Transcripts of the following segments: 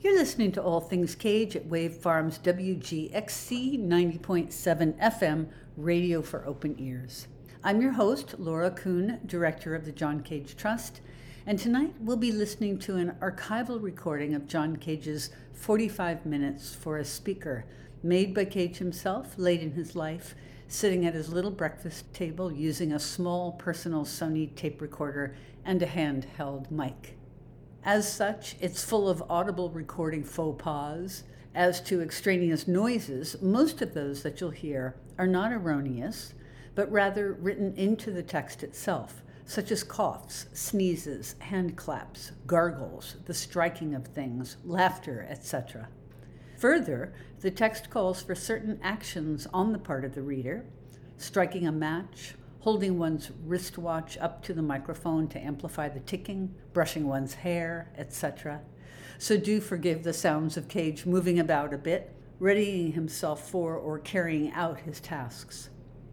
You're listening to All Things Cage at Wave Farms WGXC 90.7 FM, radio for open ears. I'm your host, Laura Kuhn, director of the John Cage Trust, and tonight we'll be listening to an archival recording of John Cage's 45 Minutes for a Speaker, made by Cage himself late in his life, sitting at his little breakfast table using a small personal Sony tape recorder and a handheld mic. As such, it's full of audible recording faux pas. As to extraneous noises, most of those that you'll hear are not erroneous, but rather written into the text itself, such as coughs, sneezes, hand claps, gargles, the striking of things, laughter, etc. Further, the text calls for certain actions on the part of the reader: striking a match, holding one's wristwatch up to the microphone to amplify the ticking, brushing one's hair, etc. So do forgive the sounds of Cage moving about a bit, readying himself for or carrying out his tasks.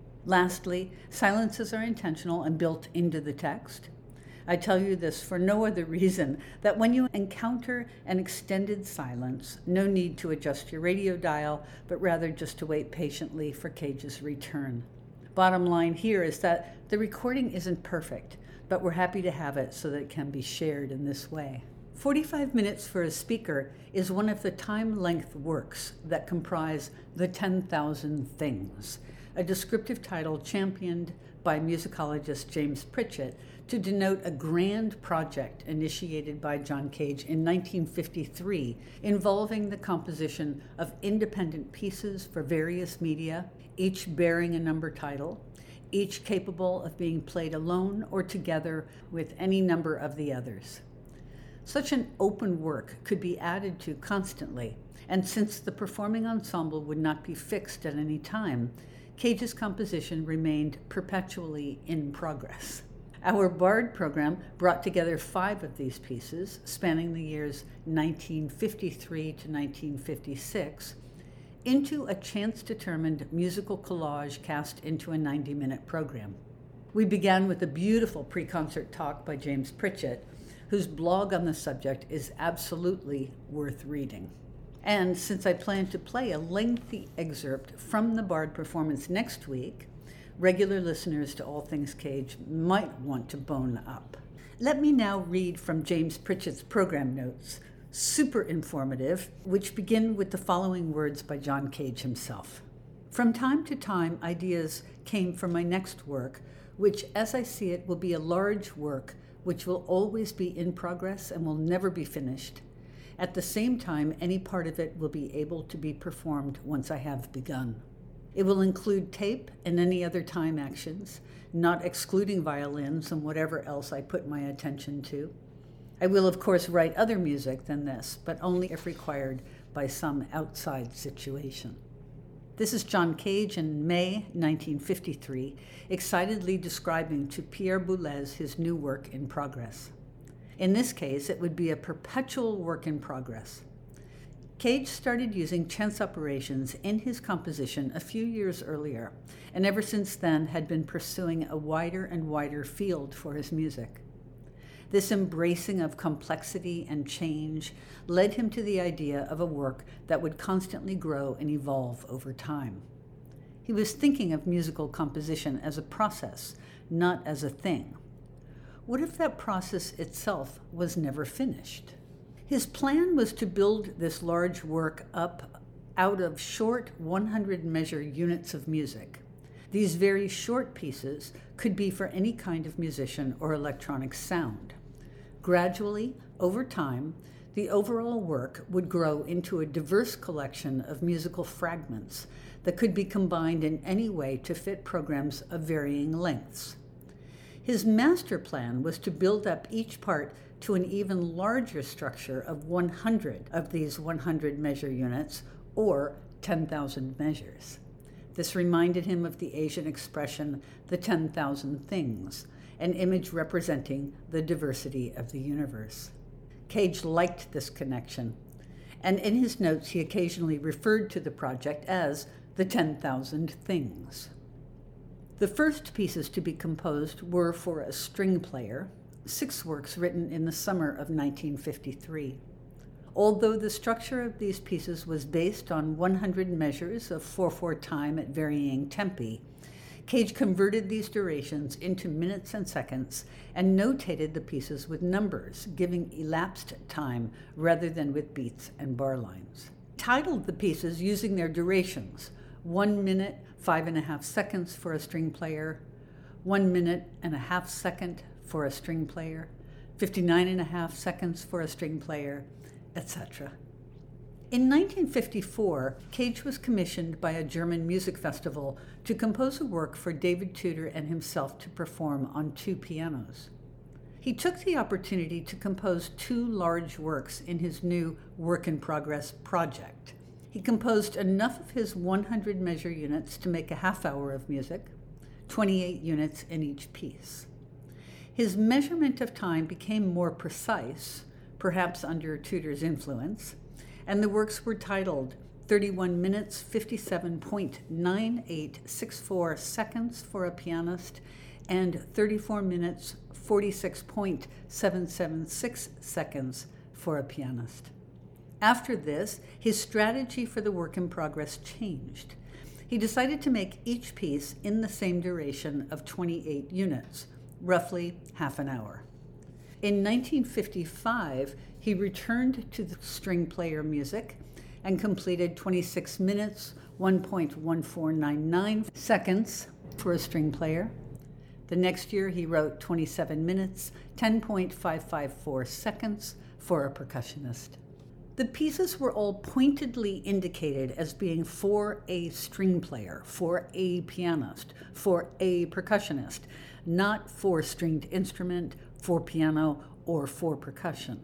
Lastly, silences are intentional and built into the text. I tell you this for no other reason that when you encounter an extended silence, no need to adjust your radio dial, but rather just to wait patiently for Cage's return. Bottom line here is that the recording isn't perfect, but we're happy to have it so that it can be shared in this way. 45 Minutes for a Speaker is one of the time-length works that comprise The 10,000 Things, a descriptive title championed by musicologist James Pritchett to denote a grand project initiated by John Cage in 1953 involving the composition of independent pieces for various media, each bearing a number title, each capable of being played alone or together with any number of the others. Such an open work could be added to constantly, and since the performing ensemble would not be fixed at any time, Cage's composition remained perpetually in progress. Our Bard program brought together 5 of these pieces, spanning the years 1953 to 1956, into a chance-determined musical collage cast into a 90-minute program. We began with a beautiful pre-concert talk by James Pritchett, whose blog on the subject is absolutely worth reading. And since I plan to play a lengthy excerpt from the Bard performance next week, regular listeners to All Things Cage might want to bone up. Let me now read from James Pritchett's program notes, super informative, which begin with the following words by John Cage himself. From time to time, ideas came for my next work, which, as I see it, will be a large work which will always be in progress and will never be finished. At the same time, any part of it will be able to be performed once I have begun. It will include tape and any other time actions, not excluding violins and whatever else I put my attention to. I will, of course, write other music than this, but only if required by some outside situation. This is John Cage in May 1953, excitedly describing to Pierre Boulez his new work in progress. In this case, it would be a perpetual work in progress. Cage started using chance operations in his composition a few years earlier, and ever since then had been pursuing a wider and wider field for his music. This embracing of complexity and change led him to the idea of a work that would constantly grow and evolve over time. He was thinking of musical composition as a process, not as a thing. What if that process itself was never finished? His plan was to build this large work up out of short 100-measure units of music. These very short pieces could be for any kind of musician or electronic sound. Gradually, over time, the overall work would grow into a diverse collection of musical fragments that could be combined in any way to fit programs of varying lengths. His master plan was to build up each part to an even larger structure of 100 of these 100-measure units, or 10,000 measures. This reminded him of the Asian expression, the 10,000 things, an image representing the diversity of the universe. Cage liked this connection, and in his notes he occasionally referred to the project as the 10,000 things. The first pieces to be composed were for a string player, 6 works written in the summer of 1953. Although the structure of these pieces was based on 100 measures of 4/4 time at varying tempi, Cage converted these durations into minutes and seconds and notated the pieces with numbers, giving elapsed time rather than with beats and bar lines. Titled the pieces using their durations: 1 minute, 5.5 seconds for a string player, 1 minute and a half second for a string player, 59.5 seconds for a string player, etc. In 1954, Cage was commissioned by a German music festival to compose a work for David Tudor and himself to perform on 2 pianos. He took the opportunity to compose 2 large works in his new work-in-progress project. He composed enough of his 100 measure units to make a half hour of music, 28 units in each piece. His measurement of time became more precise, perhaps under Tudor's influence, and the works were titled 31 minutes 57.9864 seconds for a pianist and 34 minutes 46.776 seconds for a pianist. After this, his strategy for the work in progress changed. He decided to make each piece in the same duration of 28 units, roughly half an hour. In 1955, he returned to the string player music and completed 26 minutes, 1.1499 seconds for a string player. The next year, he wrote 27 minutes, 10.554 seconds for a percussionist. The pieces were all pointedly indicated as being for a string player, for a pianist, for a percussionist, not for stringed instrument, for piano, or for percussion.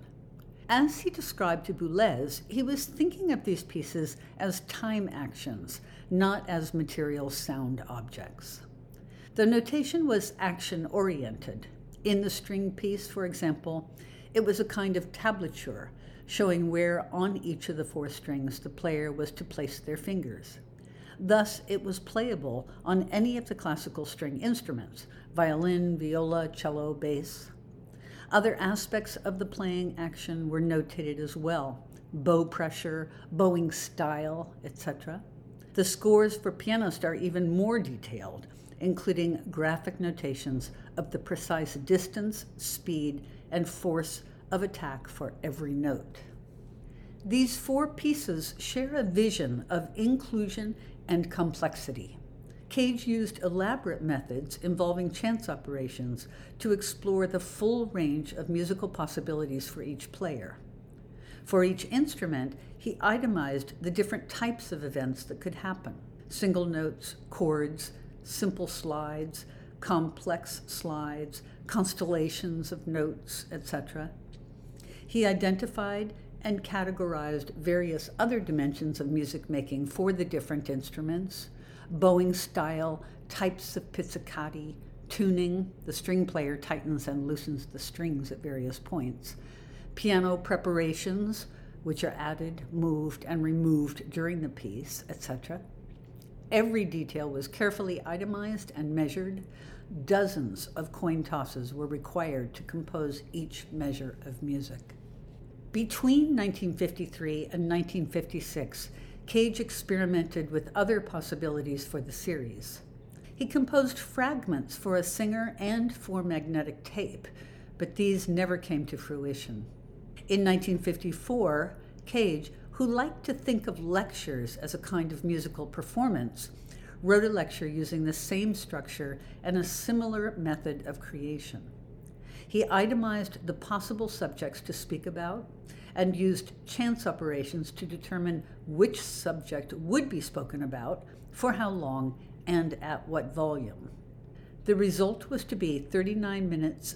As he described to Boulez, he was thinking of these pieces as time actions, not as material sound objects. The notation was action-oriented. In the string piece, for example, it was a kind of tablature, showing where on each of the 4 strings the player was to place their fingers. Thus, it was playable on any of the classical string instruments: violin, viola, cello, bass. Other aspects of the playing action were notated as well: bow pressure, bowing style, etc. The scores for pianists are even more detailed, including graphic notations of the precise distance, speed, and force of attack for every note. These 4 pieces share a vision of inclusion and complexity. Cage used elaborate methods involving chance operations to explore the full range of musical possibilities for each player. For each instrument, he itemized the different types of events that could happen: single notes, chords, simple slides, complex slides, constellations of notes, etc. He identified and categorized various other dimensions of music making for the different instruments: bowing style, types of pizzicati, tuning, the string player tightens and loosens the strings at various points, piano preparations, which are added, moved, and removed during the piece, etc. Every detail was carefully itemized and measured. Dozens of coin tosses were required to compose each measure of music. Between 1953 and 1956, Cage experimented with other possibilities for the series. He composed fragments for a singer and for magnetic tape, but these never came to fruition. In 1954, Cage, who liked to think of lectures as a kind of musical performance, wrote a lecture using the same structure and a similar method of creation. He itemized the possible subjects to speak about and used chance operations to determine which subject would be spoken about, for how long, and at what volume. The result was to be 39 minutes,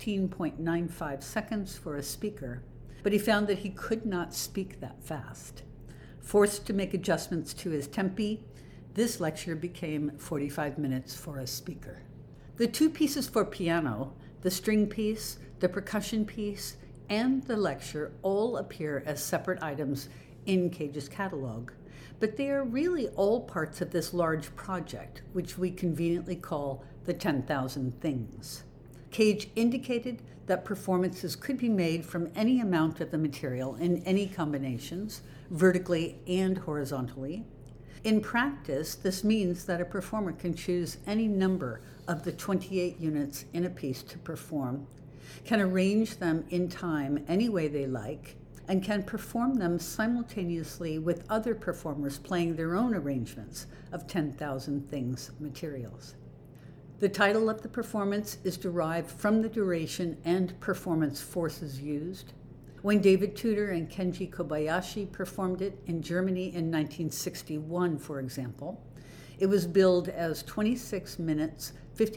16.95 seconds for a speaker, but he found that he could not speak that fast. Forced to make adjustments to his tempi, this lecture became 45 minutes for a speaker. The 2 pieces for piano, the string piece, the percussion piece, and the lecture all appear as separate items in Cage's catalog, but they are really all parts of this large project, which we conveniently call the 10,000 Things. Cage indicated that performances could be made from any amount of the material in any combinations, vertically and horizontally. In practice, this means that a performer can choose any number of the 28 units in a piece to perform, can arrange them in time any way they like, and can perform them simultaneously with other performers playing their own arrangements of 10,000 Things materials. The title of the performance is derived from the duration and performance forces used. When David Tudor and Kenji Kobayashi performed it in Germany in 1961, for example, it was billed as 26 minutes,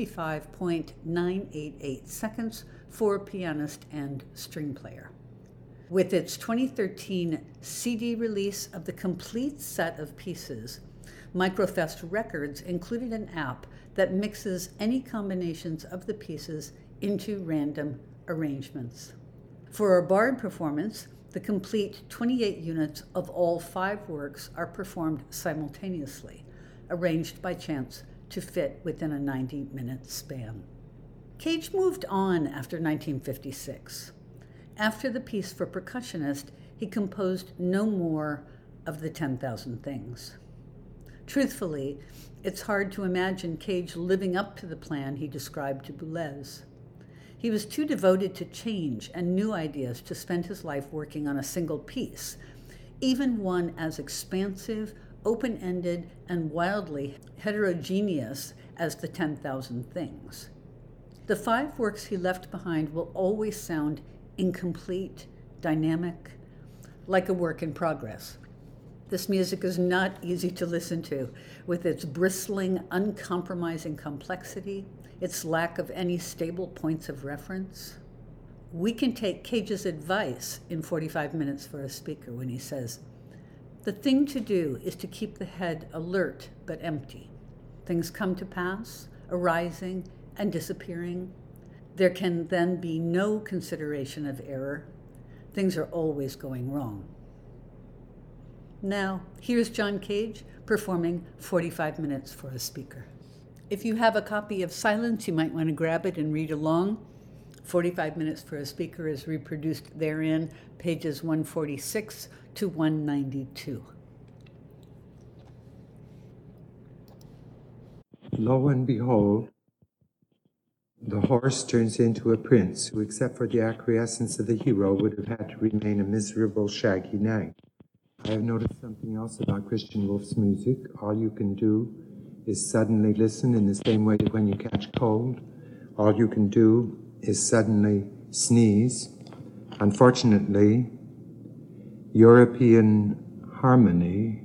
55.988 seconds for a pianist and string player. With its 2013 CD release of the complete set of pieces, Microfest Records included an app that mixes any combinations of the pieces into random arrangements. For a Bard performance, the complete 28 units of all 5 works are performed simultaneously, arranged by chance to fit within a 90-minute span. Cage moved on after 1956. After the piece for percussionist, he composed no more of the 10,000 Things. Truthfully, it's hard to imagine Cage living up to the plan he described to Boulez. He was too devoted to change and new ideas to spend his life working on a single piece, even one as expansive, open-ended, and wildly heterogeneous as the 10,000 Things. The 5 works he left behind will always sound incomplete, dynamic, like a work in progress. This music is not easy to listen to, with its bristling, uncompromising complexity, its lack of any stable points of reference. We can take Cage's advice in 45 Minutes for a Speaker when he says, "The thing to do is to keep the head alert but empty. Things come to pass, arising and disappearing. There can then be no consideration of error. Things are always going wrong." Now, here's John Cage performing 45 Minutes for a Speaker. If you have a copy of Silence, you might want to grab it and read along. 45 Minutes for a Speaker is reproduced therein, pages 146 to 192. Lo and behold, the horse turns into a prince who, except for the acquiescence of the hero, would have had to remain a miserable, shaggy nag. I have noticed something else about Christian Wolf's music. All you can do is suddenly listen in the same way that when you catch cold, all you can do is suddenly sneeze. Unfortunately, European harmony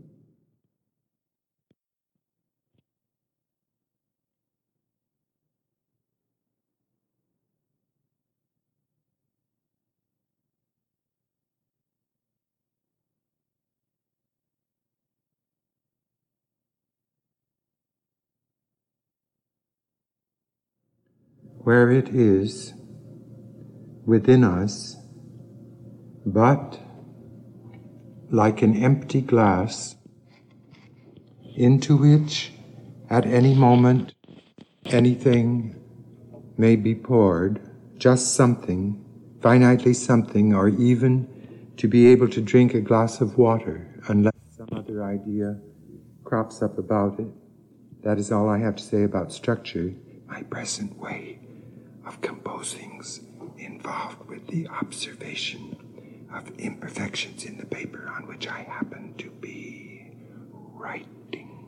where it is within us, but like an empty glass into which at any moment anything may be poured, just something, finitely something, or even to be able to drink a glass of water unless some other idea crops up about it. That is all I have to say about structure. My present way of composing's involved with the observation of imperfections in the paper on which I happen to be writing.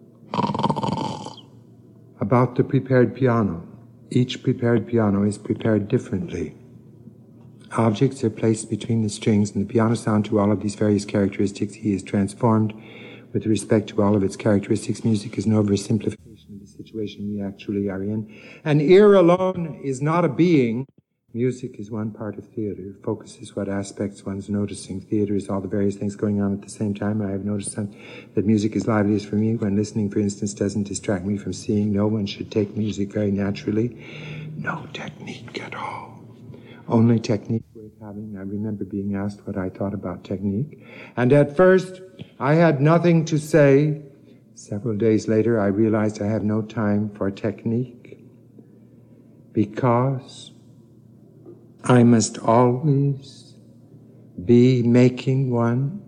About the prepared piano. Each prepared piano is prepared differently. Objects are placed between the strings, and the piano sound to all of these various characteristics he is transformed with respect to all of its characteristics. Music is no oversimplification of the situation we actually are in. An ear alone is not a being. Music is one part of theater. Focus is what aspects one's noticing. Theater is all the various things going on at the same time. I have noticed that music is liveliest for me when listening, for instance, doesn't distract me from seeing. No one should take music very naturally. No technique at all. Only technique worth having. I remember being asked what I thought about technique. And at first, I had nothing to say. Several days later, I realized I have no time for technique, because I must always be making one.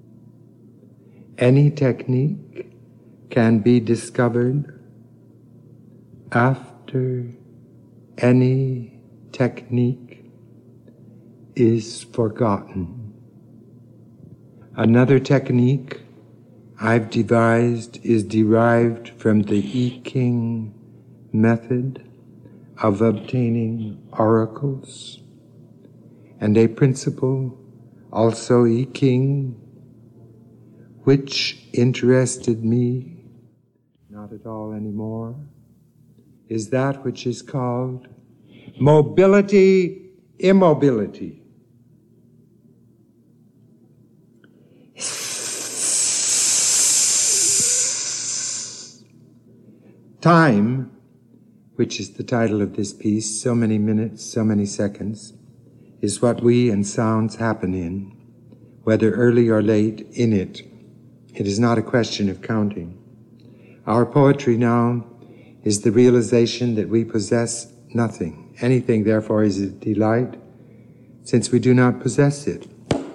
Any technique can be discovered after any technique is forgotten. Another technique I've devised is derived from the I Ching method of obtaining oracles, and a principle, also I Ching, which interested me not at all anymore, is that which is called mobility, immobility. Time, which is the title of this piece, so many minutes, so many seconds, is what we and sounds happen in, whether early or late in it. It is not a question of counting. Our poetry now is the realization that we possess nothing. Anything, therefore, is a delight, since we do not possess it,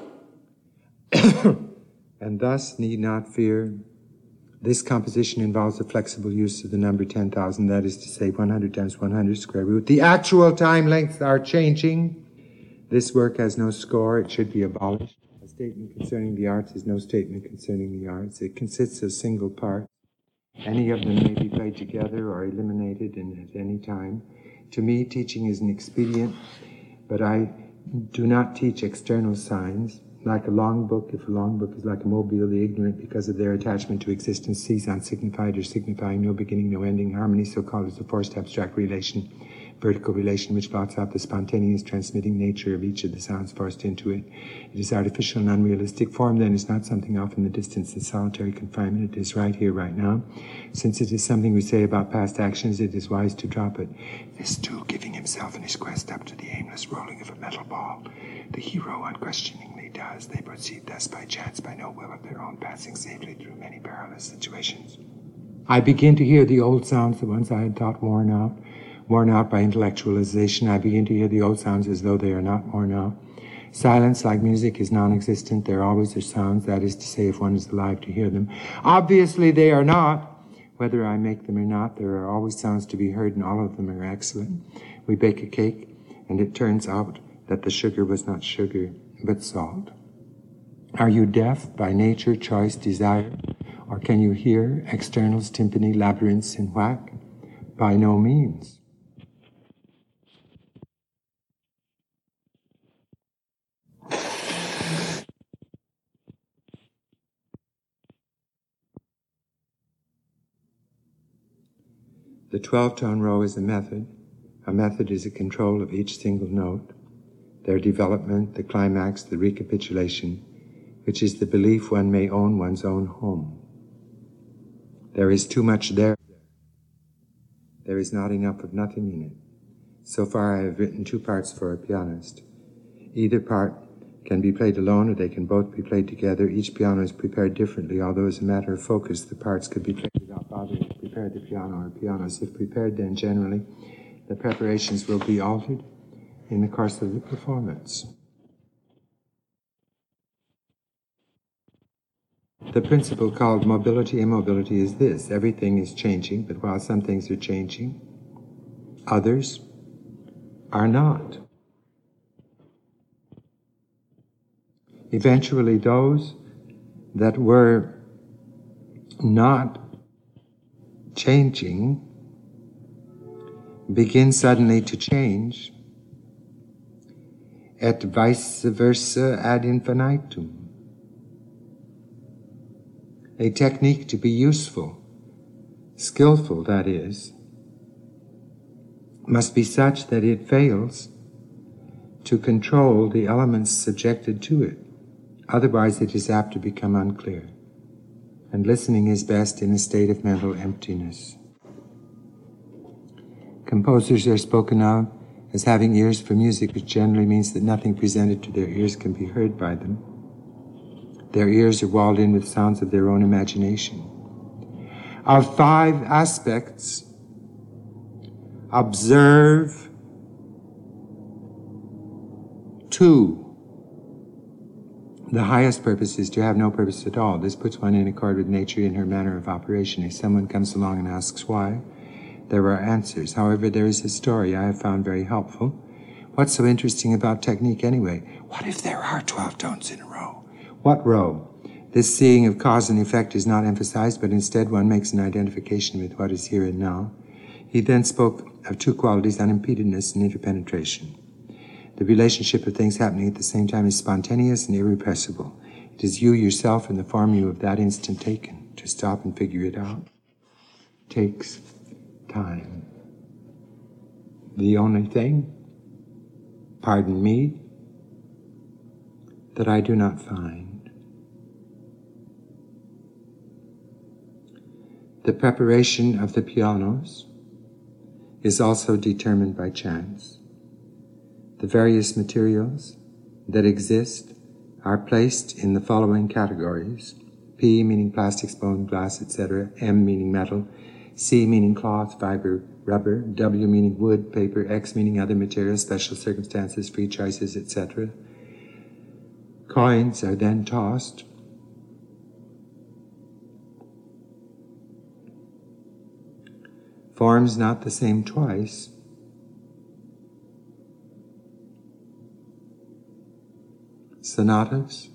and thus need not fear. This composition involves the flexible use of the number 10,000, that is to say 100 times 100 square root. The actual time lengths are changing. This work has no score. It should be abolished. A statement concerning the arts is no statement concerning the arts. It consists of single parts. Any of them may be played together or eliminated at any time. To me, teaching is an expedient, but I do not teach external signs. Like a long book, if a long book is like a mobile, the ignorant, because of their attachment to existence, sees unsignified or signifying no beginning, no ending. Harmony, so-called, is a forced abstract relation, vertical relation, which blots out the spontaneous transmitting nature of each of the sounds forced into it. It is artificial and unrealistic. Form, then, is not something off in the distance in solitary confinement. It is right here, right now. Since it is something we say about past actions, it is wise to drop it. This, too, giving himself in his quest up to the aimless rolling of a metal ball. The hero unquestioningly does. They proceed thus by chance, by no will of their own, passing safely through many perilous situations. I begin to hear the old sounds, the ones I had thought worn out by intellectualization. I begin to hear the old sounds as though they are not worn out. Silence, like music, is non-existent. There always are sounds, that is to say, if one is alive to hear them. Obviously, they are not. Whether I make them or not, there are always sounds to be heard, and all of them are excellent. We bake a cake, and it turns out that the sugar was not sugar, but salt. Are you deaf by nature, choice, desire? Or can you hear externals, timpani, labyrinths, and whack? By no means. The 12-tone row is a method. A method is a control of each single note, their development, the climax, the recapitulation, which is the belief one may own one's own home. There is too much there. There is not enough of nothing in it. So far I have written 2 parts for a pianist. Either part can be played alone or they can both be played together. Each piano is prepared differently, although as a matter of focus the parts could be played without bothering to prepare the piano or pianos. If prepared, then generally the preparations will be altered in the course of the performance. The principle called mobility immobility is this: everything is changing, but while some things are changing, others are not. Eventually, those that were not changing begin suddenly to change, et vice versa ad infinitum. A technique to be useful, skillful that is, must be such that it fails to control the elements subjected to it. Otherwise it is apt to become unclear, and listening is best in a state of mental emptiness. Composers are spoken of as having ears for music, which generally means that nothing presented to their ears can be heard by them. Their ears are walled in with sounds of their own imagination. Of 5 aspects: observe, 2. The highest purpose is to have no purpose at all. This puts one in accord with nature in her manner of operation. If someone comes along and asks why, there are answers. However, there is a story I have found very helpful. What's so interesting about technique anyway? What if there are 12 tones in a row? What row? This seeing of cause and effect is not emphasized, but instead one makes an identification with what is here and now. He then spoke of 2 qualities, unimpededness and interpenetration. The relationship of things happening at the same time is spontaneous and irrepressible. It is you yourself and the form you of that instant taken. To stop and figure it out takes time. The only thing, pardon me, that I do not find. The preparation of the pianos is also determined by chance. The various materials that exist are placed in the following categories: P meaning plastics, bone, glass, etc., M meaning metal, C meaning cloth, fiber, rubber, W meaning wood, paper, X meaning other materials, special circumstances, free choices, etc. Coins are then tossed. Forms not the same twice. Sonatas,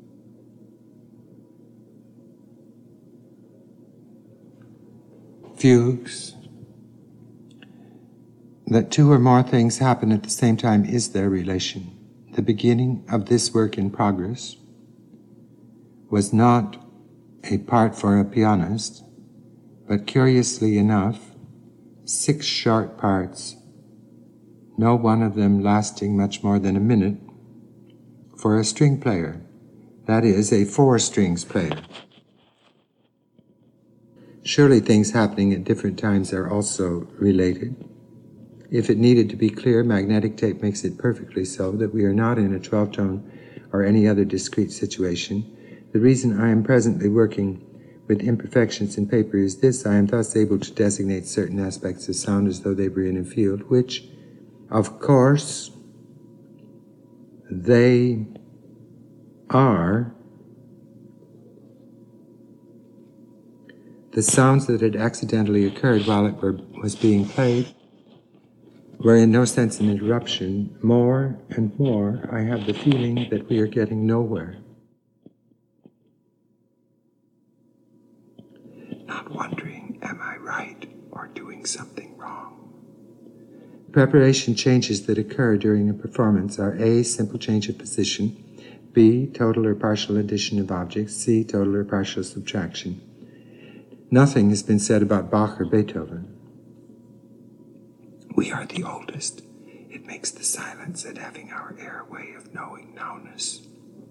fugues. That 2 or more things happen at the same time is their relation. The beginning of this work in progress was not a part for a pianist, but curiously enough, 6 short parts, no one of them lasting much more than a minute, for a string player, that is, a 4 strings player. Surely things happening at different times are also related. If it needed to be clear, magnetic tape makes it perfectly so that we are not in a 12-tone or any other discrete situation. The reason I am presently working with imperfections in paper is this: I am thus able to designate certain aspects of sound as though they were in a field, which, of course, they are. The sounds that had accidentally occurred while it was being played were in no sense an interruption. More and more, I have the feeling that we are getting nowhere. Not wondering, am I right or doing something wrong? Preparation changes that occur during a performance are A, simple change of position, B, total or partial addition of objects, C, total or partial subtraction. Nothing has been said about Bach or Beethoven. We are the oldest. It makes the silence and having our air way of knowing nowness.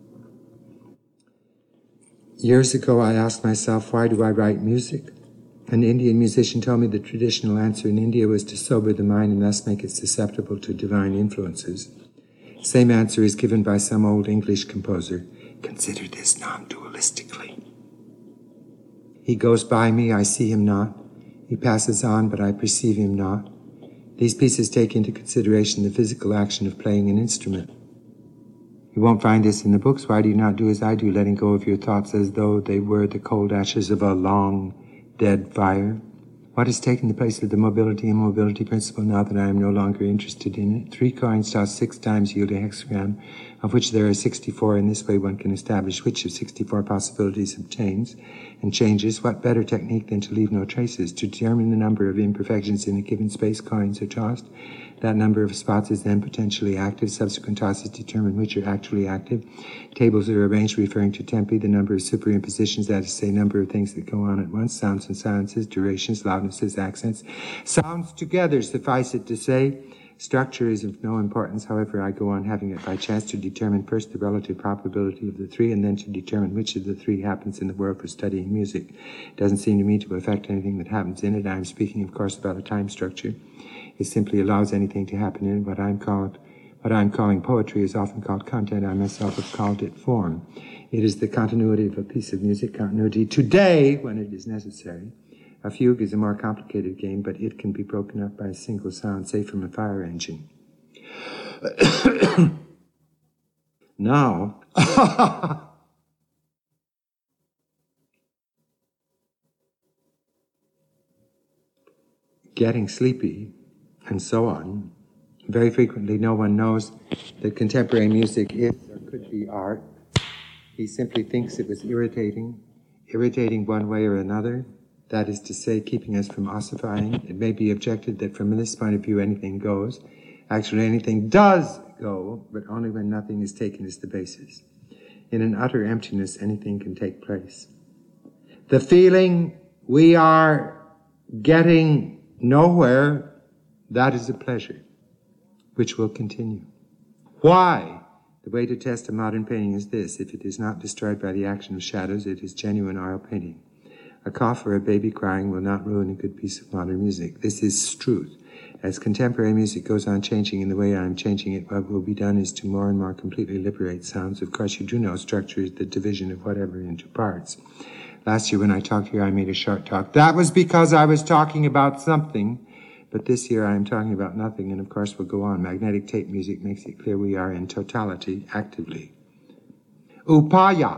Years ago, I asked myself, why do I write music? An Indian musician told me the traditional answer in India was to sober the mind and thus make it susceptible to divine influences. Same answer is given by some old English composer. Consider this non-dualistically. He goes by me, I see him not. He passes on, but I perceive him not. These pieces take into consideration the physical action of playing an instrument. You won't find this in the books. Why do you not do as I do, letting go of your thoughts as though they were the cold ashes of a long, dead fire? What has taken the place of the mobility-immobility principle now that I am no longer interested in it? 3 coins tossed 6 times yield a hexagram, of which there are 64. In this way one can establish which of 64 possibilities obtains and changes. What better technique than to leave no traces? To determine the number of imperfections in a given space, coins are tossed. That number of spots is then potentially active. Subsequent tosses determine which are actually active. Tables are arranged referring to tempi, the number of superimpositions, that is to say, number of things that go on at once, sounds and silences, durations, loudnesses, accents. Sounds together, suffice it to say. Structure is of no importance. However, I go on having it by chance to determine first the relative probability of the 3 and then to determine which of the 3 happens in the world for studying music. It doesn't seem to me to affect anything that happens in it. I'm speaking, of course, about a time structure. It simply allows anything to happen in it. What I'm calling poetry is often called content. I myself have called it form. It is the continuity of a piece of music, continuity today when it is necessary. A fugue is a more complicated game, but it can be broken up by a single sound, say from a fire engine. Now, getting sleepy, and so on. Very frequently, no one knows that contemporary music is or could be art. He simply thinks it was irritating one way or another. That is to say, keeping us from ossifying. It may be objected that from this point of view, anything goes. Actually, anything does go, but only when nothing is taken as the basis. In an utter emptiness, anything can take place. The feeling we are getting nowhere, that is a pleasure, which will continue. Why? The way to test a modern painting is this: if it is not destroyed by the action of shadows, it is genuine oil painting. A cough or a baby crying will not ruin a good piece of modern music. This is truth. As contemporary music goes on changing in the way I am changing it, what will be done is to more and more completely liberate sounds. Of course, you do know structure is the division of whatever into parts. Last year when I talked here, I made a short talk. That was because I was talking about something. But this year I am talking about nothing, and of course we'll go on. Magnetic tape music makes it clear we are in totality, actively. Upaya.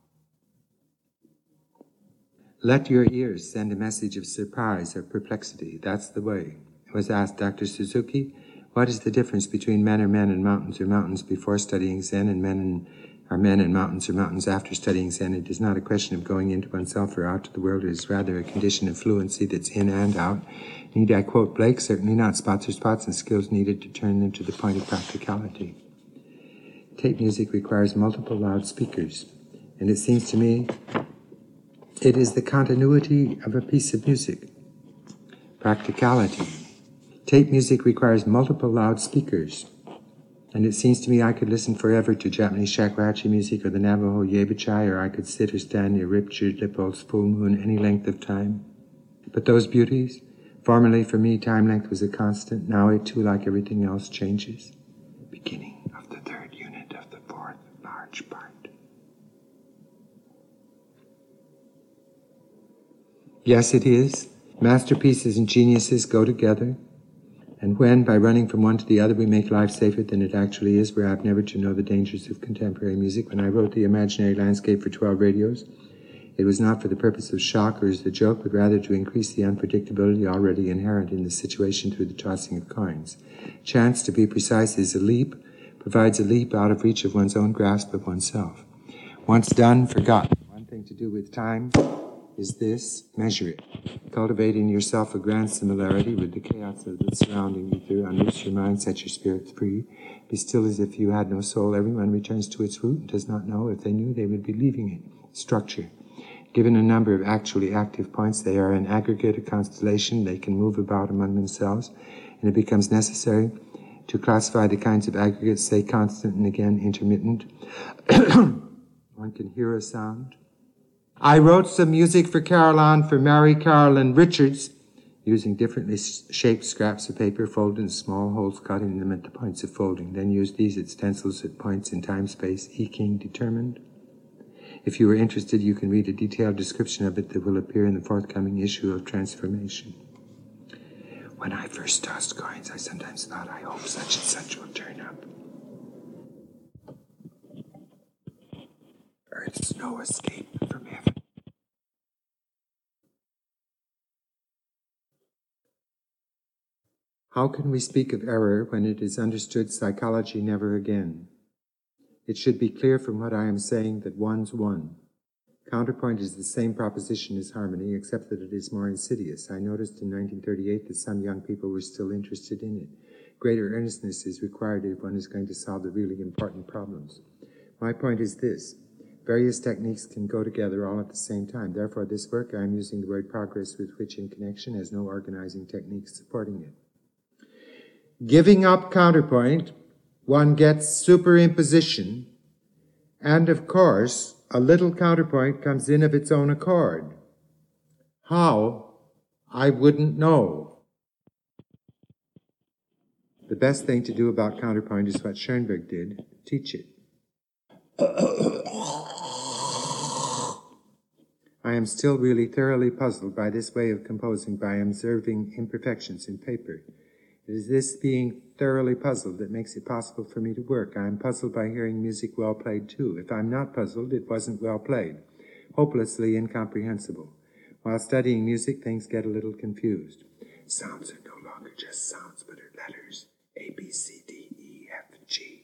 Let your ears send a message of surprise or perplexity. That's the way. I was asked, Dr. Suzuki, what is the difference between men are men and mountains are mountains before studying Zen, and men and mountains are mountains after studying Zen? It is not a question of going into oneself or out to the world. It is rather a condition of fluency that's in and out. Need I quote Blake? Certainly not. Spots are spots, and skills needed to turn them to the point of practicality. Tape music requires multiple loudspeakers, and it seems to me it is the continuity of a piece of music. Practicality. Tape music requires multiple loudspeakers, and it seems to me I could listen forever to Japanese shakuhachi music or the Navajo yebachai, or I could sit or stand near Richard Lippolt's full moon any length of time. But those beauties, formerly for me time length was a constant, now it too, like everything else, changes. Beginning of the third unit of the fourth large part. Yes, it is. Masterpieces and geniuses go together. And when, by running from one to the other, we make life safer than it actually is, we're apt never to know the dangers of contemporary music. When I wrote The Imaginary Landscape for 12 radios, it was not for the purpose of shock or as the joke, but rather to increase the unpredictability already inherent in the situation through the tossing of coins. Chance, to be precise, is a leap, provides a leap out of reach of one's own grasp of oneself. Once done, forgotten. One thing to do with time is this: measure it. Cultivate in yourself a grand similarity with the chaos of the surrounding ether. Unloose your mind, set your spirit free. Be still as if you had no soul. Everyone returns to its root and does not know. If they knew, they would be leaving it. Structure. Given a number of actually active points, they are an aggregate, a constellation. They can move about among themselves, and it becomes necessary to classify the kinds of aggregates, say constant and again intermittent. One can hear a sound. I wrote some music for Caroline, for Mary Carolyn Richards, using differently shaped scraps of paper, folded in small holes, cutting them at the points of folding. Then used these at stencils at points in time-space, E-King determined. If you are interested, you can read a detailed description of it that will appear in the forthcoming issue of Transformation. When I first tossed coins, I sometimes thought, I hope such and such will turn up. Earth's no escape from heaven. How can we speak of error when it is understood psychology never again? It should be clear from what I am saying that one's one. Counterpoint is the same proposition as harmony, except that it is more insidious. I noticed in 1938 that some young people were still interested in it. Greater earnestness is required if one is going to solve the really important problems. My point is this: various techniques can go together all at the same time. Therefore, this work, I am using the word progress, with which in connection has no organizing technique supporting it. Giving up counterpoint, one gets superimposition, and of course, a little counterpoint comes in of its own accord. How? I wouldn't know. The best thing to do about counterpoint is what Schoenberg did: teach it. I am still really thoroughly puzzled by this way of composing by observing imperfections in paper. It is this being thoroughly puzzled that makes it possible for me to work. I am puzzled by hearing music well played too. If I'm not puzzled, it wasn't well played. Hopelessly incomprehensible. While studying music, things get a little confused. Sounds are no longer just sounds, but are letters. A, B, C, D, E, F, G.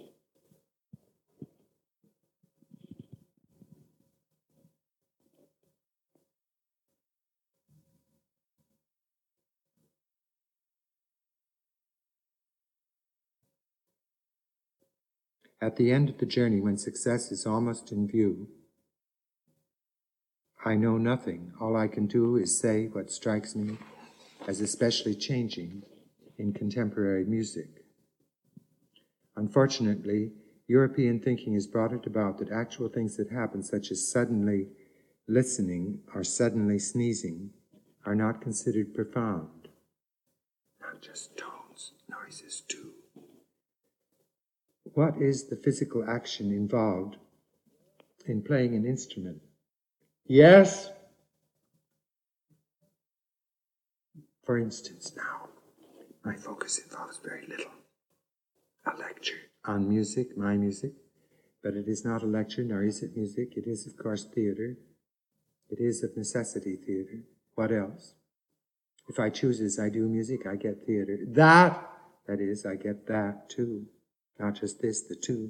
At the end of the journey, when success is almost in view, I know nothing. All I can do is say what strikes me as especially changing in contemporary music. Unfortunately, European thinking has brought it about that actual things that happen, such as suddenly listening or suddenly sneezing, are not considered profound. Not just tones, noises too. What is the physical action involved in playing an instrument? Yes? For instance, now, my focus involves very little. A lecture on music, my music, but it is not a lecture, nor is it music. It is, of course, theater. It is of necessity theater. What else? If I choose as I do music, I get theater. That is, I get that too. Not just this, the two.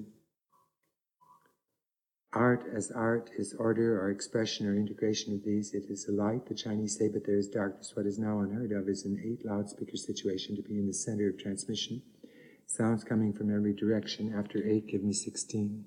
Art as art is order or expression or integration of these. It is a light, the Chinese say, but there is darkness. What is now unheard of is an 8 loudspeaker situation to be in the center of transmission. Sounds coming from every direction. After 8, give me 16.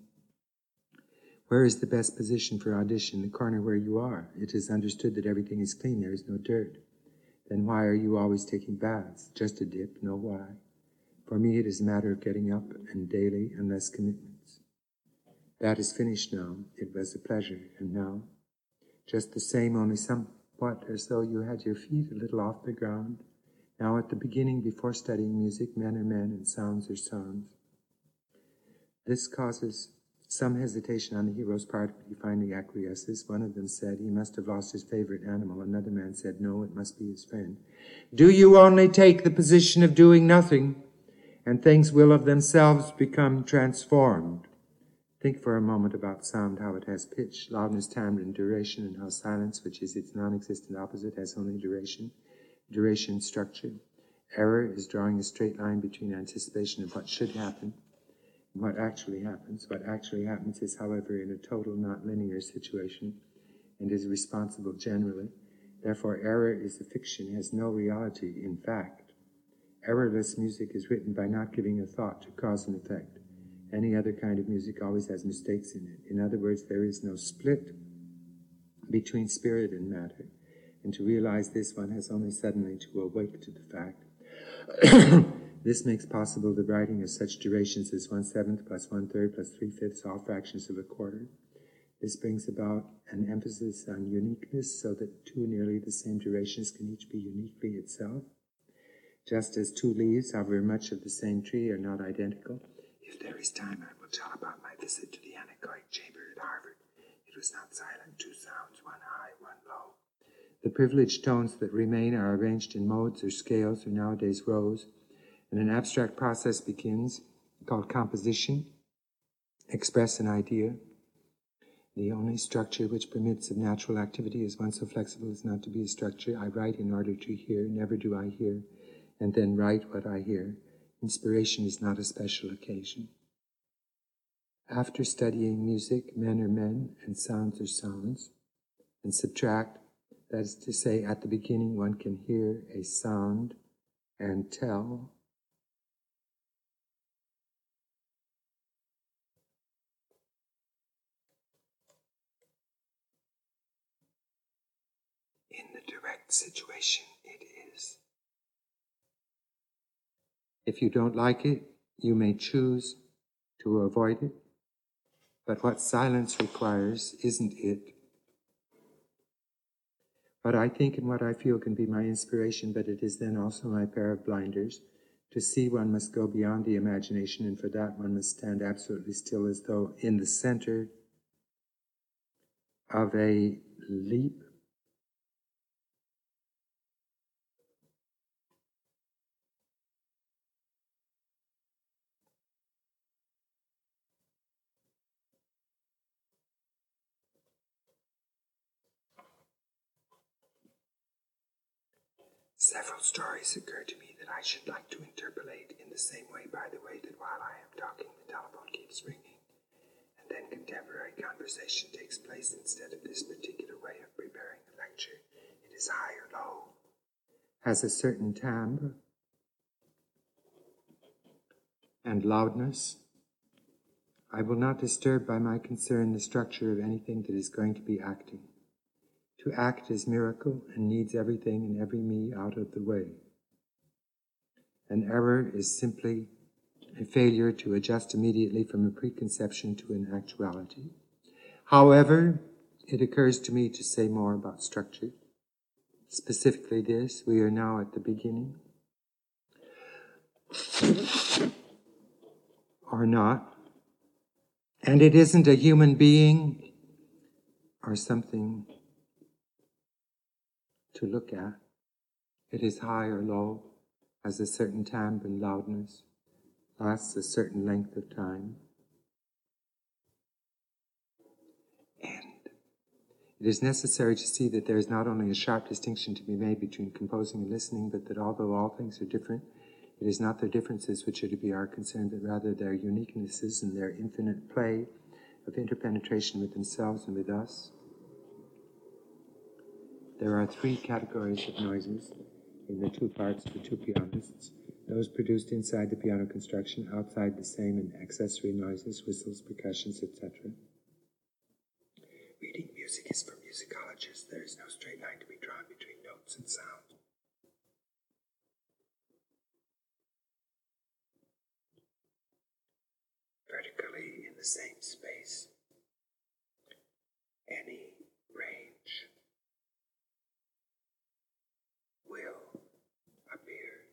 Where is the best position for audition? The corner where you are. It is understood that everything is clean. There is no dirt. Then why are you always taking baths? Just a dip, no why. For me, it is a matter of getting up and daily and less commitments. That is finished now. It was a pleasure. And now, just the same, only somewhat as though you had your feet a little off the ground. Now at the beginning, before studying music, men are men and sounds are sounds. This causes some hesitation on the hero's part, but he finally acquiesces. One of them said he must have lost his favorite animal. Another man said, no, it must be his friend. Do you only take the position of doing nothing, and things will of themselves become transformed? Think for a moment about sound, how it has pitch, loudness, timbre, and duration, and how silence, which is its non-existent opposite, has only duration. Duration structure. Error is drawing a straight line between anticipation of what should happen and what actually happens. What actually happens is, however, in a total, not linear situation, and is responsible generally. Therefore, error is a fiction, has no reality in fact. Errorless music is written by not giving a thought to cause and effect. Any other kind of music always has mistakes in it. In other words, there is no split between spirit and matter. And to realize this, one has only suddenly to awake to the fact. This makes possible the writing of such durations as 1/7 plus 1/3 plus 3/5, all fractions of a quarter. This brings about an emphasis on uniqueness so that two nearly the same durations can each be uniquely itself. Just as two leaves, however much of the same tree, are not identical. If there is time, I will tell about my visit to the anechoic chamber at Harvard. It was not silent, 2 sounds, 1 high, 1 low. The privileged tones that remain are arranged in modes or scales, or nowadays rows, and an abstract process begins called composition. Express an idea. The only structure which permits of natural activity is one so flexible as not to be a structure. I write in order to hear, never do I hear, and then write what I hear. Inspiration is not a special occasion. After studying music, men are men and sounds are sounds, and subtract, that is to say, at the beginning one can hear a sound and tell. In the direct situation, it is. If you don't like it, you may choose to avoid it, but what silence requires isn't it. What I think and what I feel can be my inspiration, but it is then also my pair of blinders. To see, one must go beyond the imagination, and for that one must stand absolutely still, as though in the center of a leap. Several stories occur to me that I should like to interpolate in the same way, by the way, that while I am talking, the telephone keeps ringing, and then contemporary conversation takes place instead of this particular way of preparing a lecture. It is high or low, has a certain timbre and loudness. I will not disturb by my concern the structure of anything that is going to be acting. To act is miracle and needs everything and every me out of the way. An error is simply a failure to adjust immediately from a preconception to an actuality. However, it occurs to me to say more about structure. Specifically this, we are now at the beginning. Or not. And it isn't a human being or something to look at. It is high or low, has a certain timbre and loudness, lasts a certain length of time. And it is necessary to see that there is not only a sharp distinction to be made between composing and listening, but that although all things are different, it is not their differences which are to be our concern, but rather their uniquenesses and their infinite play of interpenetration with themselves and with us. There are three categories of noises in the two parts of the two pianists: those produced inside the piano construction, outside the same, and accessory noises, whistles, percussions, etc. Reading music is for musicologists. There is no straight line to be drawn between notes and sound. Vertically in the same space, any range will appear.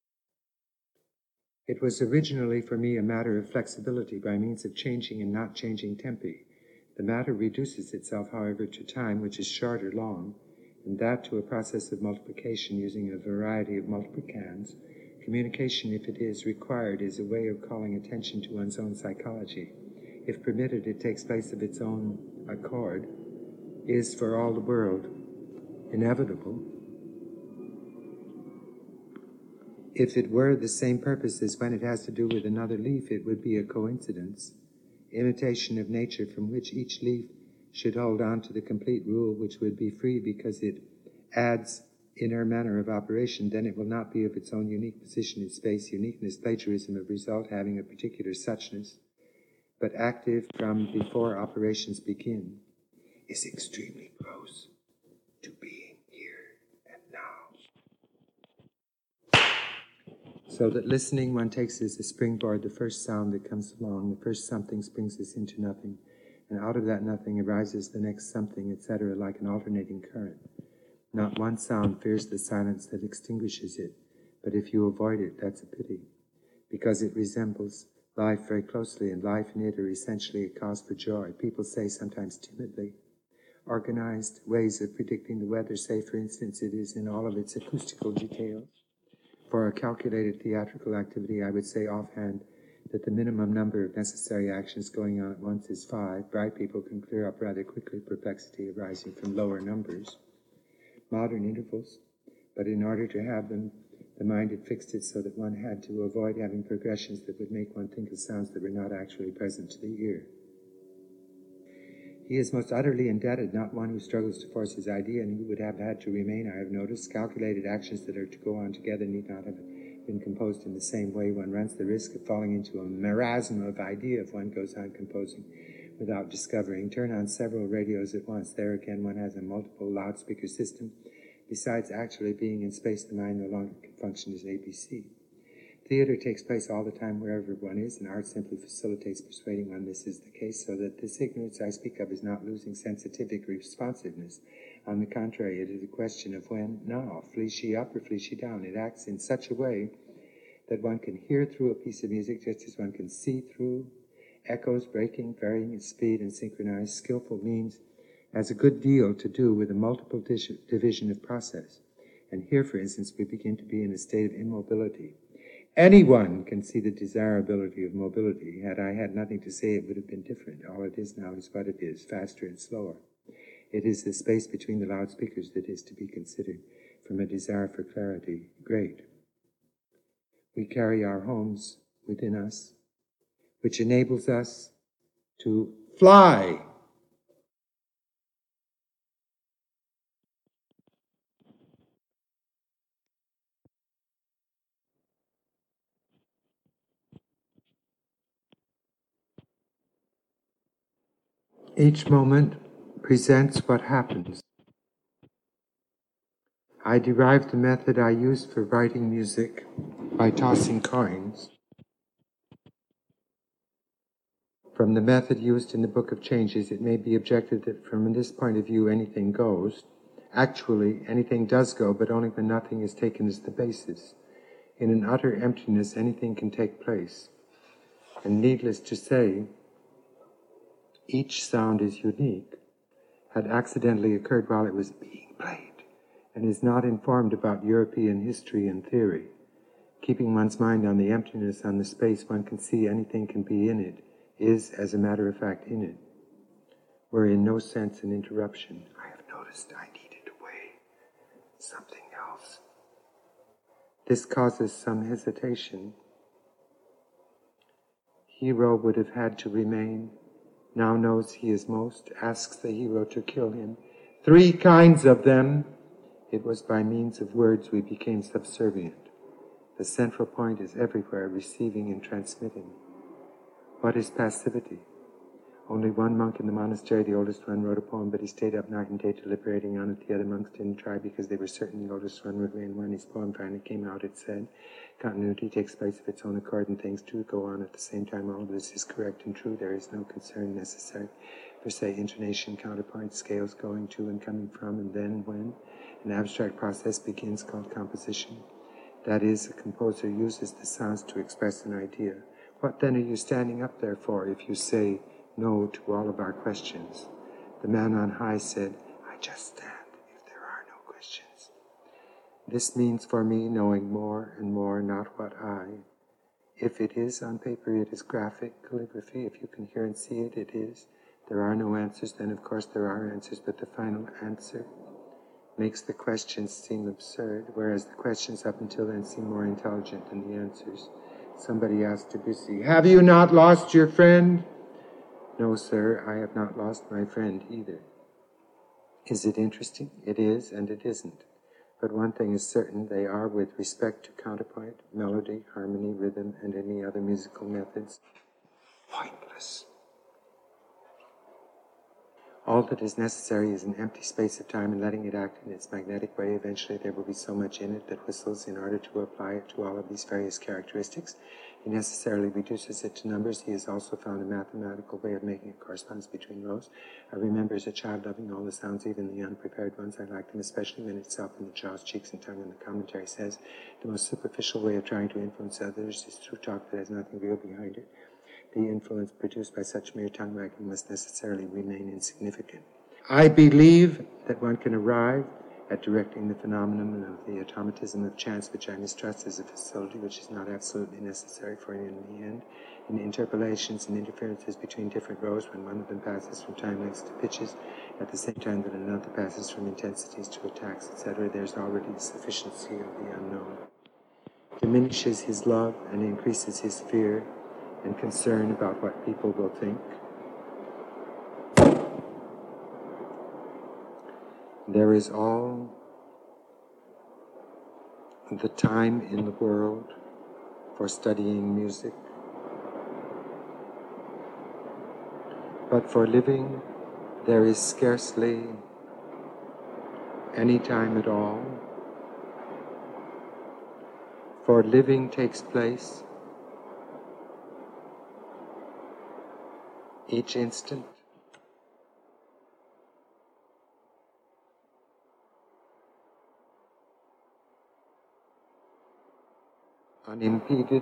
It was originally for me a matter of flexibility by means of changing and not changing tempi. The matter reduces itself, however, to time, which is short or long, and that to a process of multiplication using a variety of multiplicans. Communication, if it is required, is a way of calling attention to one's own psychology. If permitted, it takes place of its own accord, is for all the world inevitable. If it were the same purpose as when it has to do with another leaf, it would be a coincidence, imitation of nature from which each leaf should hold on to the complete rule, which would be free because it adds in her manner of operation. Then it will not be of its own unique position in space, uniqueness, plagiarism of result having a particular suchness, but active from before operations begin, is extremely close to being here and now. So that listening one takes as a springboard the first sound that comes along, the first something springs us into nothing, and out of that nothing arises the next something, etc., like an alternating current. Not one sound fears the silence that extinguishes it, but if you avoid it, that's a pity, because it resembles life very closely, and life and it are essentially a cause for joy. People say, sometimes timidly, organized ways of predicting the weather, say, for instance, it is in all of its acoustical details. For a calculated theatrical activity, I would say offhand that the minimum number of necessary actions going on at once is 5. Bright people can clear up rather quickly perplexity arising from lower numbers. Modern intervals, but in order to have them, the mind had fixed it so that one had to avoid having progressions that would make one think of sounds that were not actually present to the ear. He is most utterly indebted, not one who struggles to force his idea, and who would have had to remain, I have noticed. Calculated actions that are to go on together need not have been composed in the same way. One runs the risk of falling into a marasm of idea if one goes on composing without discovering. Turn on several radios at once. There again one has a multiple loudspeaker system. Besides actually being in space, the mind no longer can function as ABC. Theater takes place all the time wherever one is, and art simply facilitates persuading one this is the case, so that this ignorance I speak of is not losing scientific responsiveness. On the contrary, it is a question of when, now, flees she up or flees she down. It acts in such a way that one can hear through a piece of music just as one can see through. Echoes breaking, varying in speed and synchronized, skillful means has a good deal to do with a multiple division of process. And here, for instance, we begin to be in a state of immobility. Anyone can see the desirability of mobility. Had I had nothing to say, it would have been different. All it is now is what it is, faster and slower. It is the space between the loudspeakers that is to be considered. from a desire for clarity, great. We carry our homes within us, which enables us to fly. Each moment presents what happens. I derived the method I use for writing music by tossing coins from the method used in the Book of Changes. It may be objected that from this point of view anything goes. Actually, anything does go, but only when nothing is taken as the basis. In an utter emptiness, anything can take place. And needless to say, each sound is unique, had accidentally occurred while it was being played, and is not informed about European history and theory. Keeping one's mind on the emptiness, on the space one can see anything can be in it, is, as a matter of fact, in it. We're in no sense an interruption. I have noticed I needed to weigh something else. This causes some hesitation. Hero would have had to remain, now knows he is most, asks the hero to kill him. 3 kinds of them. It was by means of words we became subservient. The central point is everywhere, receiving and transmitting. What is passivity? Only one monk in the monastery, the oldest one, wrote a poem, but he stayed up night and day deliberating on it. The other monks didn't try because they were certain the oldest one would win. When his poem finally came out, it said, continuity takes place of its own accord and things do go on at the same time. All of this is correct and true. There is no concern necessary for, say, intonation, counterpoint, scales going to and coming from, and then when an abstract process begins called composition. That is, a composer uses the sounds to express an idea. What then are you standing up there for if you say no to all of our questions? The man on high said, I just stand if there are no questions. This means for me knowing more and more, not what I. If it is on paper, it is graphic calligraphy. If you can hear and see it, it is. There are no answers, then of course there are answers, but the final answer makes the questions seem absurd, whereas the questions up until then seem more intelligent than the answers. Somebody asked Debussy, have you not lost your friend? No, sir, I have not lost my friend either. Is it interesting? It is, and it isn't. But one thing is certain, they are, with respect to counterpoint, melody, harmony, rhythm, and any other musical methods, pointless. All that is necessary is an empty space of time and letting it act in its magnetic way. Eventually there will be so much in it that whistles in order to apply it to all of these various characteristics. He necessarily reduces it to numbers. He has also found a mathematical way of making a correspondence between rows. I remember as a child loving all the sounds, even the unprepared ones. I like them, especially when it's up in the jaws, cheeks, and tongue. And the commentary says, the most superficial way of trying to influence others is through talk that has nothing real behind it. The influence produced by such mere tongue wagging must necessarily remain insignificant. I believe that one can arrive at directing the phenomenon of the automatism of chance, which I mistrust as a facility which is not absolutely necessary for an end in the end, in interpolations and interferences between different rows when one of them passes from time lengths to pitches, at the same time that another passes from intensities to attacks, etc. There's already the sufficiency of the unknown. Diminishes his love and increases his fear and concern about what people will think. There is all the time in the world for studying music, but for living there is scarcely any time at all. For living takes place each instant. Unimpeded.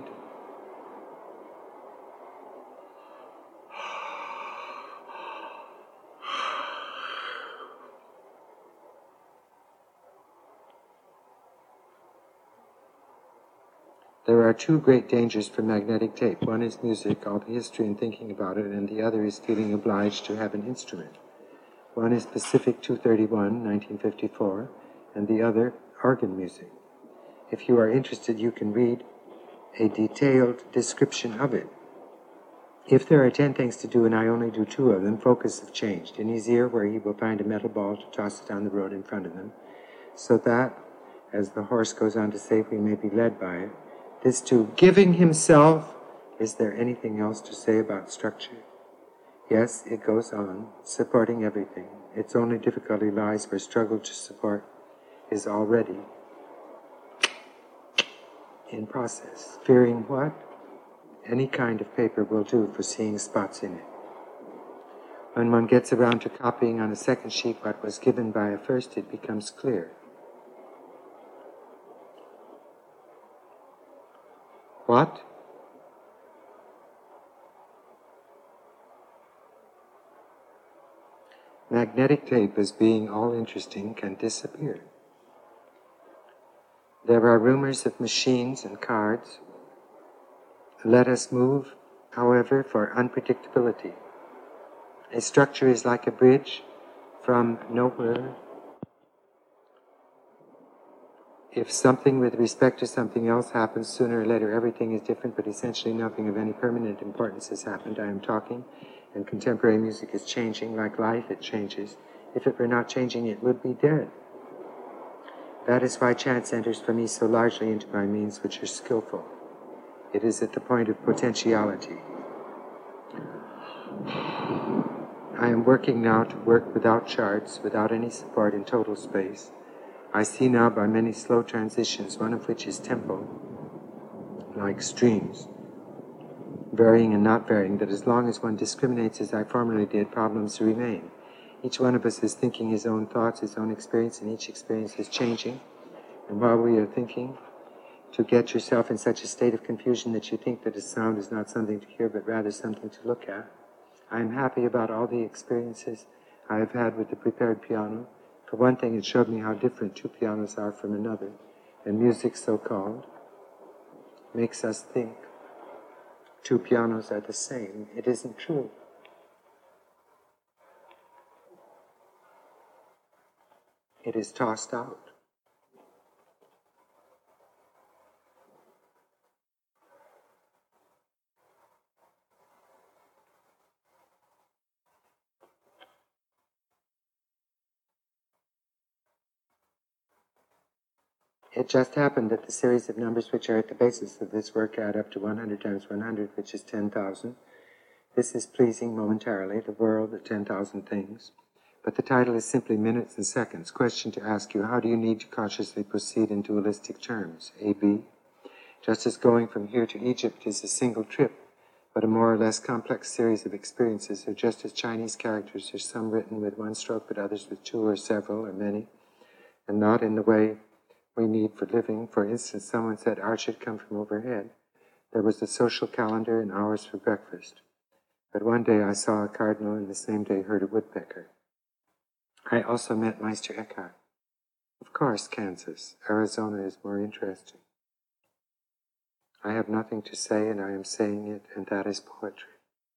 There are 2 great dangers for magnetic tape. One is music, all the history and thinking about it, and the other is feeling obliged to have an instrument. One is Pacific 231, 1954, and the other, organ music. If you are interested, you can read a detailed description of it. If there are 10 things to do and I only do 2 of them, focus have changed. In his ear, where he will find a metal ball to toss it down the road in front of him, so that, as the horse goes on to say, we may be led by it. This too, giving himself. Is there anything else to say about structure? Yes, it goes on, supporting everything. Its only difficulty lies where struggle to support is already in process. Fearing what? Any kind of paper will do for seeing spots in it. When one gets around to copying on a second sheet what was given by a first, it becomes clear. What? Magnetic tape, as being all interesting, can disappear. There are rumors of machines and cards. Let us move, however, for unpredictability. A structure is like a bridge from nowhere. If something with respect to something else happens, sooner or later everything is different, but essentially nothing of any permanent importance has happened. I am talking, and contemporary music is changing. Like life, it changes. If it were not changing, it would be dead. That is why chance enters for me so largely into my means, which are skillful. It is at the point of potentiality. I am working now to work without charts, without any support in total space. I see now by many slow transitions, one of which is tempo, like streams, varying and not varying, that as long as one discriminates as I formerly did, problems remain. Each one of us is thinking his own thoughts, his own experience, and each experience is changing. And while we are thinking, to get yourself in such a state of confusion that you think that a sound is not something to hear, but rather something to look at, I am happy about all the experiences I have had with the prepared piano. For one thing, it showed me how different 2 pianos are from another, and music, so-called, makes us think 2 pianos are the same. It isn't true. It is tossed out. It just happened that the series of numbers which are at the basis of this work add up to 100 times 100, which is 10,000. This is pleasing momentarily, the world, the 10,000 things. But the title is simply Minutes and Seconds. Question to ask you, how do you need to cautiously proceed in dualistic terms? A-B. Just as going from here to Egypt is a single trip, but a more or less complex series of experiences, or just as Chinese characters are some written with 1 stroke, but others with 2 or several or many, and not in the way we need for living. For instance, someone said art should come from overhead. There was a social calendar and hours for breakfast. But one day I saw a cardinal, and the same day heard a woodpecker. I also met Meister Eckhart. Of course, Kansas, Arizona is more interesting. I have nothing to say, and I am saying it, and that is poetry.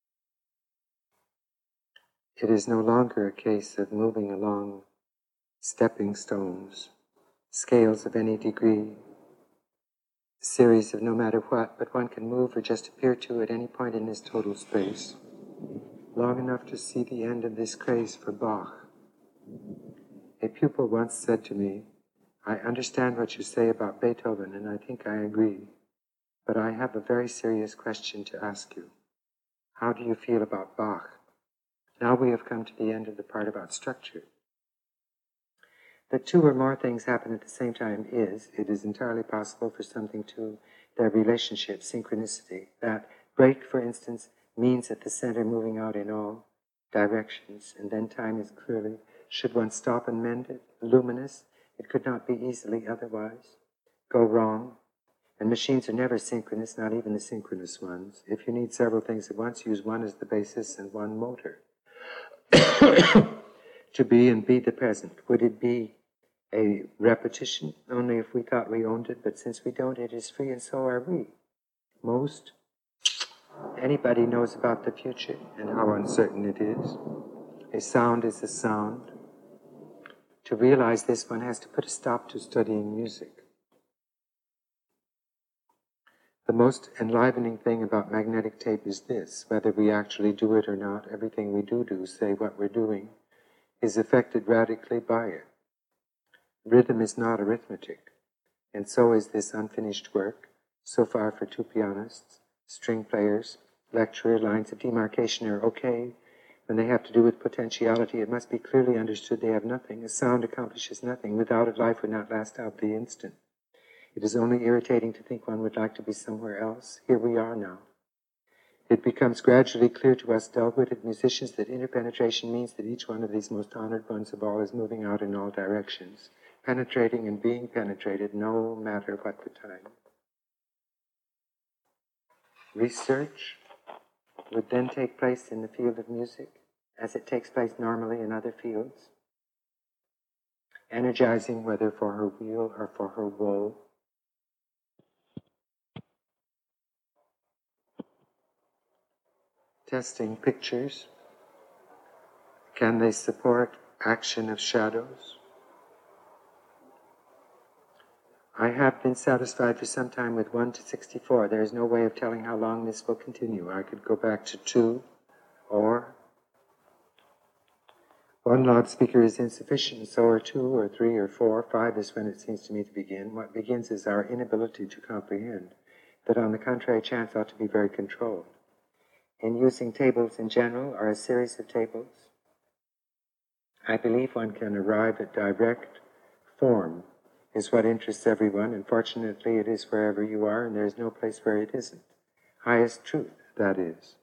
It is no longer a case of moving along stepping stones, scales of any degree, series of no matter what, but one can move or just appear to at any point in this total space, long enough to see the end of this craze for Bach. A pupil once said to me, I understand what you say about Beethoven, and I think I agree, but I have a very serious question to ask you. How do you feel about Bach? Now we have come to the end of the part about structure. That 2 or more things happen at the same time it is entirely possible for something to their relationship, synchronicity. That break, for instance, means at the center moving out in all directions, and then time is clearly, should one stop and mend it, luminous, it could not be easily otherwise. Go wrong, and machines are never synchronous, not even the synchronous ones. If you need several things at once, use one as the basis and one motor. To be and be the present. Would it be a repetition? Only if we thought we owned it, but since we don't, it is free, and so are we. Most anybody knows about the future and how uncertain it is. A sound is a sound. To realize this, one has to put a stop to studying music. The most enlivening thing about magnetic tape is this: whether we actually do it or not, everything we do, say what we're doing, is affected radically by it. Rhythm is not arithmetic, and so is this unfinished work, so far for two pianists, string players, lecturer. Lines of demarcation are okay. When they have to do with potentiality, it must be clearly understood they have nothing. A sound accomplishes nothing. Without it, life would not last out the instant. It is only irritating to think one would like to be somewhere else. Here we are now. It becomes gradually clear to us dull-witted musicians that interpenetration means that each one of these most honored ones of all is moving out in all directions, penetrating and being penetrated no matter what the time. Research would then take place in the field of music, as it takes place normally in other fields, energizing whether for her weal or for her woe. Testing pictures. Can they support action of shadows? I have been satisfied for some time with 1 to 64. There is no way of telling how long this will continue. I could go back to 2, or 1 loudspeaker is insufficient, and so are 2 or 3 or 4. 5 is when it seems to me to begin. What begins is our inability to comprehend that, on the contrary, chance ought to be very controlled. In using tables in general, or a series of tables, I believe one can arrive at direct form is what interests everyone, and fortunately it is wherever you are, and there is no place where it isn't. Highest truth, that is.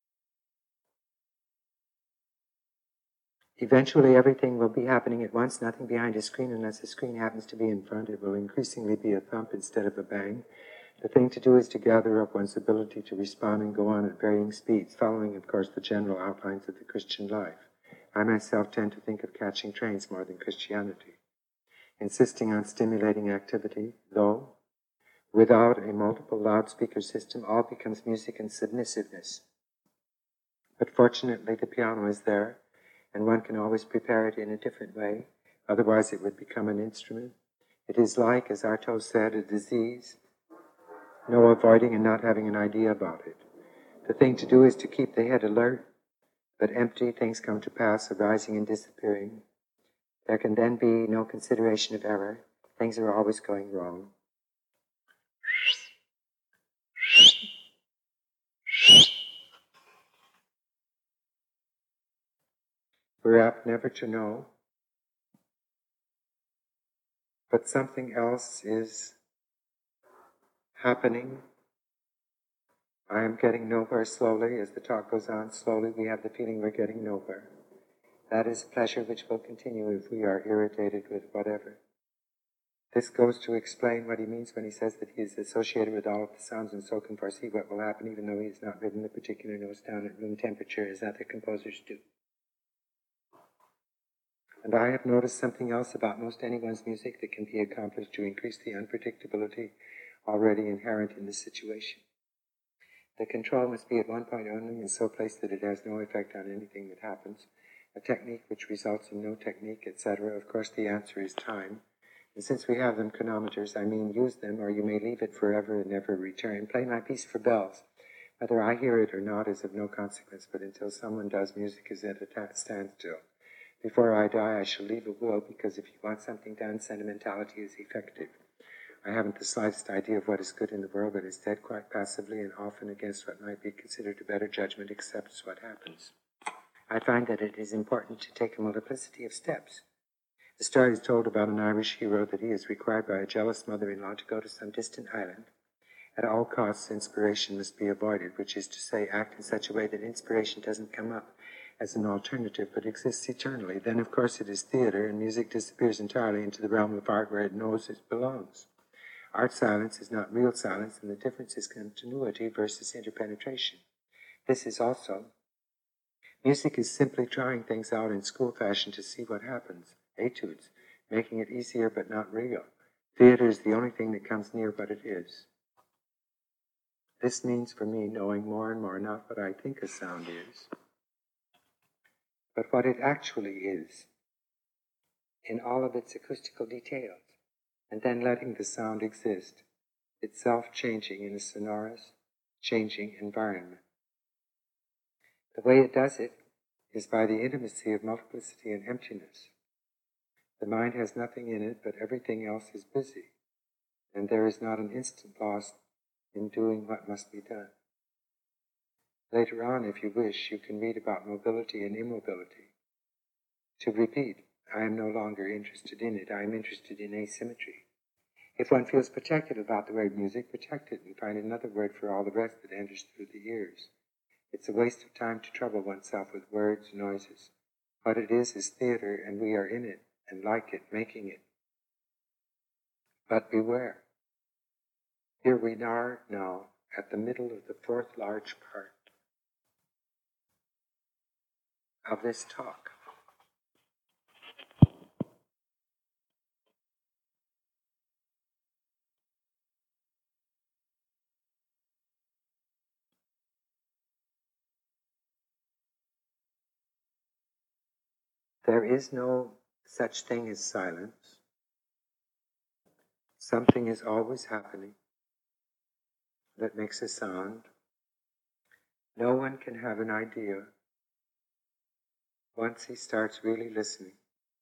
Eventually everything will be happening at once, nothing behind a screen unless the screen happens to be in front. It will increasingly be a thump instead of a bang. The thing to do is to gather up one's ability to respond and go on at varying speeds, following, of course, the general outlines of the Christian life. I myself tend to think of catching trains more than Christianity, insisting on stimulating activity, though without a multiple loudspeaker system, all becomes music and submissiveness. But fortunately, the piano is there, and one can always prepare it in a different way. Otherwise, it would become an instrument. It is like, as Artaud said, a disease. No avoiding and not having an idea about it. The thing to do is to keep the head alert, but empty. Things come to pass, arising and disappearing. There can then be no consideration of error. Things are always going wrong. We're apt never to know, but something else is happening. I am getting nowhere slowly. As the talk goes on, slowly we have the feeling we're getting nowhere. That is pleasure which will continue if we are irritated with whatever. This goes to explain what he means when he says that he is associated with all of the sounds and so can foresee what will happen even though he has not written the particular notes down at room temperature as other composers do. And I have noticed something else about most anyone's music that can be accomplished to increase the unpredictability already inherent in the situation. The control must be at one point only and so placed that it has no effect on anything that happens. A technique which results in no technique, etc. Of course, the answer is time. And since we have them chronometers, I mean use them, or you may leave it forever and never return. Play my piece for bells. Whether I hear it or not is of no consequence, but until someone does, music is at a standstill. Before I die, I shall leave a will, because if you want something done, sentimentality is effective. I haven't the slightest idea of what is good in the world, but instead, quite passively and often against what might be considered a better judgment, accepts what happens. I find that it is important to take a multiplicity of steps. The story is told about an Irish hero that he is required by a jealous mother-in-law to go to some distant island. At all costs, inspiration must be avoided, which is to say, act in such a way that inspiration doesn't come up as an alternative, but exists eternally. Then, of course, it is theater, and music disappears entirely into the realm of art where it knows it belongs. Art silence is not real silence, and the difference is continuity versus interpenetration. This is also. Music is simply trying things out in school fashion to see what happens. Etudes, making it easier but not real. Theater is the only thing that comes near what it is. This means for me knowing more and more not what I think a sound is, but what it actually is. in all of its acoustical details, and then letting the sound exist, itself changing in a sonorous, changing environment. The way it does it is by the intimacy of multiplicity and emptiness. The mind has nothing in it, but everything else is busy, and there is not an instant lost in doing what must be done. Later on, if you wish, you can read about mobility and immobility. To repeat, I am no longer interested in it. I am interested in asymmetry. If one feels protected about the word music, protect it and find another word for all the rest that enters through the ears. It's a waste of time to trouble oneself with words, noises. What it is theater, and we are in it, and like it, making it. But beware. Here we are now at the middle of the fourth large part of this talk. There is no such thing as silence. Something is always happening that makes a sound. No one can have an idea once he starts really listening.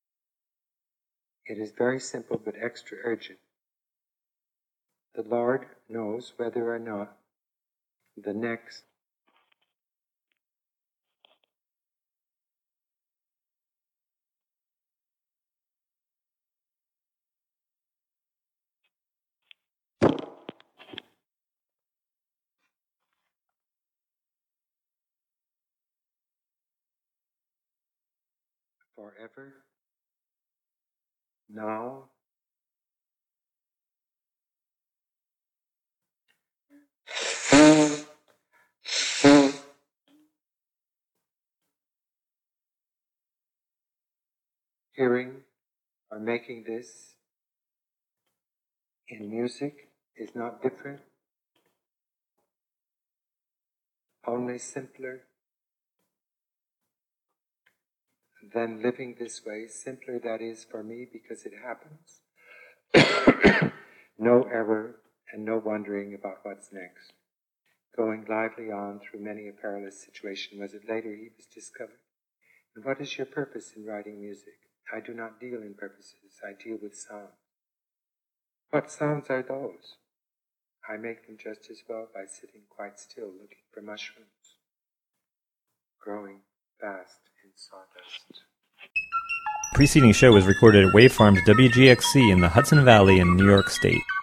It is very simple but extra urgent. The Lord knows whether or not the next forever, now, hearing or making this in music is not different, only simpler than living this way. Simpler, that is, for me, because it happens. No error and no wondering about what's next. Going lively on through many a perilous situation. Was it later he was discovered? And what is your purpose in writing music? I do not deal in purposes. I deal with sound. What sounds are those? I make them just as well by sitting quite still, looking for mushrooms, growing fast in sawdust. The preceding show was recorded at Wavefarms WGXC in the Hudson Valley in New York State.